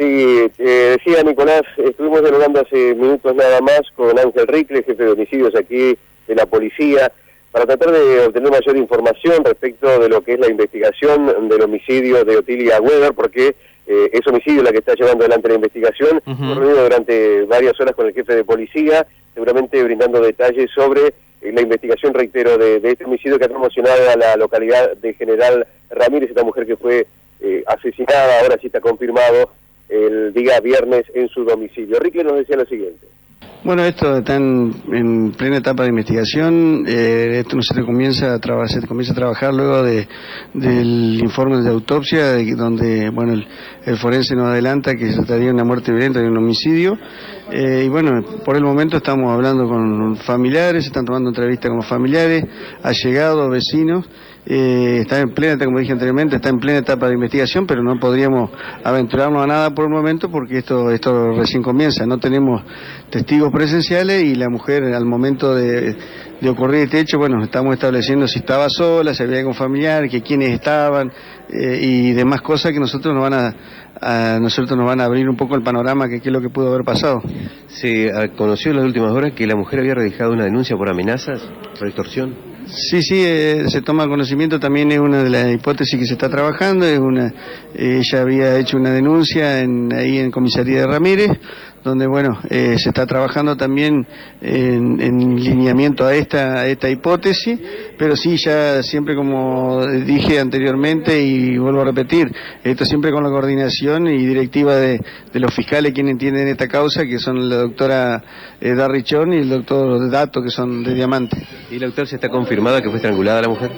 Decía Nicolás, estuvimos dialogando hace minutos nada más con Ángel Ricle, jefe de homicidios aquí de la policía, para tratar de obtener mayor información respecto de lo que es la investigación del homicidio de Otilia Weber, porque es homicidio la que está llevando adelante la investigación. Hemos reunido durante varias horas con el jefe de policía, seguramente brindando detalles sobre la investigación, reitero, de este homicidio que ha conmocionado a la localidad de General Ramírez, esta mujer que fue asesinada, ahora sí está confirmado, el día viernes en su domicilio. Ricle nos decía lo siguiente. Bueno, esto está en plena etapa de investigación. Esto se comienza a trabajar luego del informe de autopsia, donde bueno el forense nos adelanta que se trataría de una muerte violenta, de un homicidio. Y bueno, por el momento estamos hablando con familiares, se están tomando entrevistas con familiares, allegados, vecinos. Está en plena, como dije anteriormente, está en plena etapa de investigación, pero no podríamos aventurarnos a nada por el momento porque esto recién comienza. No tenemos testigos presenciales y la mujer al momento de ocurrir este hecho, bueno, estamos estableciendo si estaba sola, si había con familiar, que quiénes estaban y demás cosas que nosotros nos van a abrir un poco el panorama que qué es lo que pudo haber pasado. Se conoció en las últimas horas que la mujer había radicado una denuncia por amenazas, por extorsión. Sí, se toma conocimiento, también es una de las hipótesis que se está trabajando, ella había hecho una denuncia ahí en comisaría de Ramírez, donde bueno, se está trabajando también en lineamiento a esta hipótesis, pero sí, ya siempre, como dije anteriormente y vuelvo a repetir, esto siempre con la coordinación y directiva de los fiscales quienes entienden esta causa, que son la doctora Darrichón y el doctor Dato, que son de Diamante. ¿Y la autopsia está confirmada que fue estrangulada la mujer?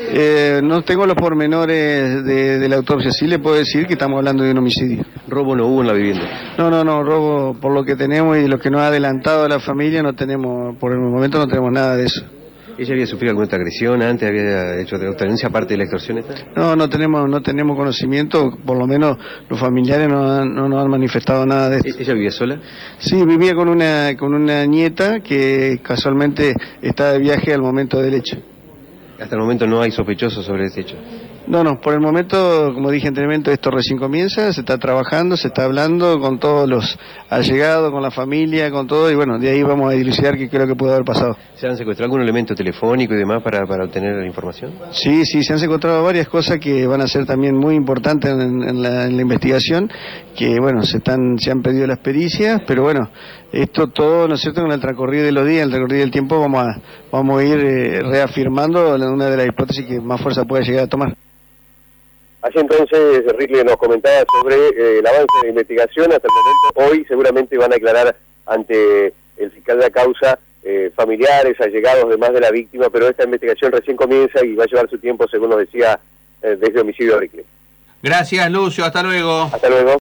No tengo los pormenores de la autopsia, sí le puedo decir que estamos hablando de un homicidio. ¿Robo no hubo en la vivienda? No, robo, por lo que tenemos y lo que nos ha adelantado la familia, no tenemos, por el momento no tenemos nada de eso. ¿Ella había sufrido alguna otra agresión antes? ¿Había hecho otra denuncia aparte de la extorsión esta? No tenemos conocimiento, por lo menos los familiares no nos han manifestado nada de esto. ¿Ella vivía sola? Sí, vivía con una nieta que casualmente estaba de viaje al momento del hecho. Hasta el momento no hay sospechosos sobre este hecho. No, por el momento, como dije anteriormente, esto recién comienza, se está trabajando, se está hablando con todos los allegados, con la familia, con todo, y bueno, de ahí vamos a dilucidar qué creo que puede haber pasado. ¿Se han secuestrado algún elemento telefónico y demás para obtener la información? Sí, se han secuestrado varias cosas que van a ser también muy importantes en la investigación, que bueno, se han pedido las pericias, pero bueno, esto todo, ¿no es cierto?, con el transcurrir de los días, el transcurrir del tiempo, vamos a ir reafirmando una de las hipótesis que más fuerza puede llegar a tomar. Así entonces, Ricle nos comentaba sobre el avance de la investigación. Hasta el momento, hoy seguramente van a aclarar ante el fiscal de la causa familiares, allegados, demás de la víctima, pero esta investigación recién comienza y va a llevar su tiempo, según nos decía, desde homicidio Ricle. Gracias, Lucio, hasta luego. Hasta luego.